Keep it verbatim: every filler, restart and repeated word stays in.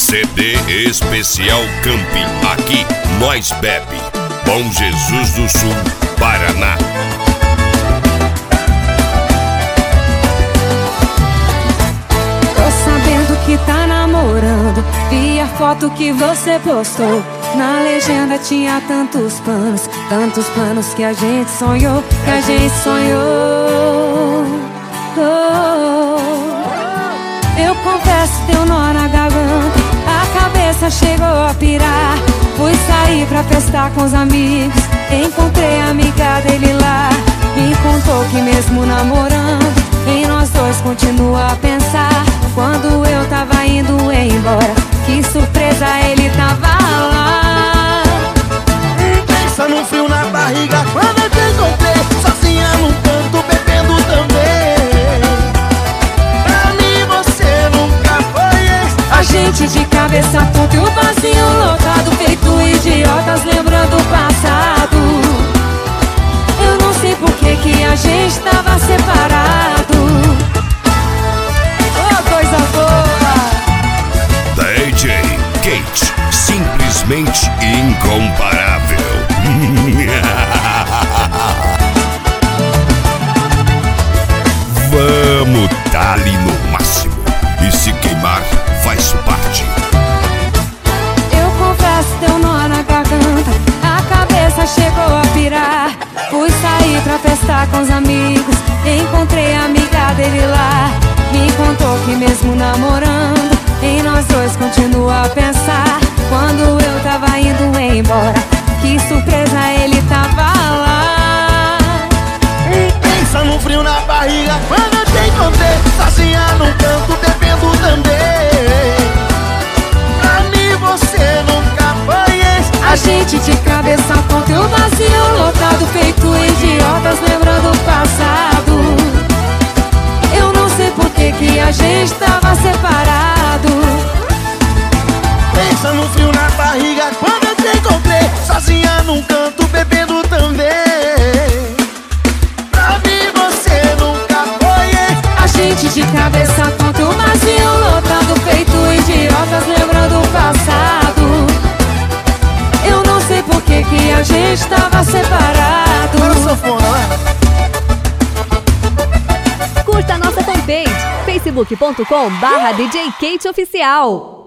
C D Especial Camping. Aqui nós bebe. Bom Jesus do Sul, Paraná. Tô sabendo que tá namorando. Vi a foto que você postou. Na legenda tinha tantos planos, tantos planos que a gente sonhou, que a gente sonhou. Oh. Eu confesso, deu nó na garganta, a cabeça chegou a pirar. Fui sair pra festar com os amigos, encontrei a amiga dele lá. Me contou que mesmo namorando, em nós dois continua a pensar. Quando eu tava indo embora, que surpresa, ele tava lá. Pensa no frio na barriga quando eu te encontrei, sozinha num canto bebendo também. Pra mim você nunca foi ex. A gente de cabeça tonta e o barzinho lotado, feito idiotas lembrando o passado. Eu não sei por que que a gente tava separado. Oh, coisa boa! D J Kate, simplesmente incomparável. Vamos dar-lhe no máximo. E se queimar, faz parte. Eu confesso, deu nó na garganta, a cabeça chegou a pirar. Fui sair pra festar com os amigos, encontrei a amiga dele lá. Me contou que mesmo namorando, em nós dois continua a pensar. Quando eu tava indo embora, que surpresa, ele tava lá. Pensa no frio na barriga quando eu te encontrei, sozinha num canto bebendo também. Pra mim você nunca foi ex. A gente de cabeça tonta e o vazio lotado, feito idiotas lembrando o passado. Eu não sei por que que a gente tava separado. Pensa no frio na barriga quando eu te encontrei, sozinha num canto bebendo também. Pra mim você nunca foi ex. A gente de cabeça tonta e o vazio lotado, feito idiotas lembrando o passado. Eu não sei por que que a gente tava separado. Agora o sanfona, né? Curta a nossa fanpage, facebook ponto com barra D J Kate Oficial.